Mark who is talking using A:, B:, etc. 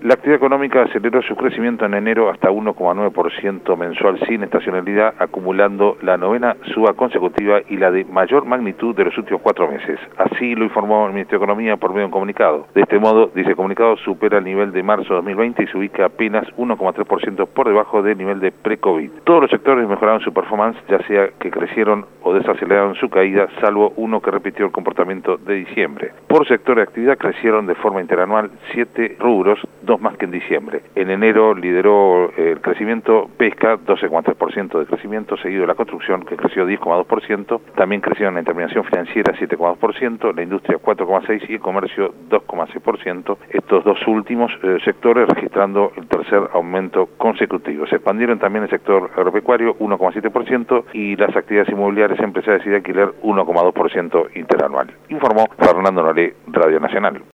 A: La actividad económica aceleró su crecimiento en enero hasta 1,9% mensual sin estacionalidad, acumulando la novena suba consecutiva y la de mayor magnitud de los últimos 4 meses. Así lo informó el Ministerio de Economía por medio de un comunicado. De este modo, dice el comunicado, supera el nivel de marzo de 2020 y se ubica apenas 1,3% por debajo del nivel de pre-COVID. Todos los sectores mejoraron su performance, ya sea que crecieron o desaceleraron su caída, salvo uno que repitió el comportamiento de diciembre. Por sector de actividad crecieron de forma interanual 7 rubros, 2 más que en diciembre. En enero lideró el crecimiento pesca, 12,3% de crecimiento, seguido de la construcción, que creció 10,2%, también crecieron la intermediación financiera 7,2%, la industria 4,6% y el comercio 2,6%. Estos dos últimos sectores registrando el tercer aumento consecutivo. Se expandieron también el sector agropecuario 1,7% y las actividades inmobiliarias, empresariales y de alquiler 1,2% interanual. Informó Fernando Nolé, Radio Nacional.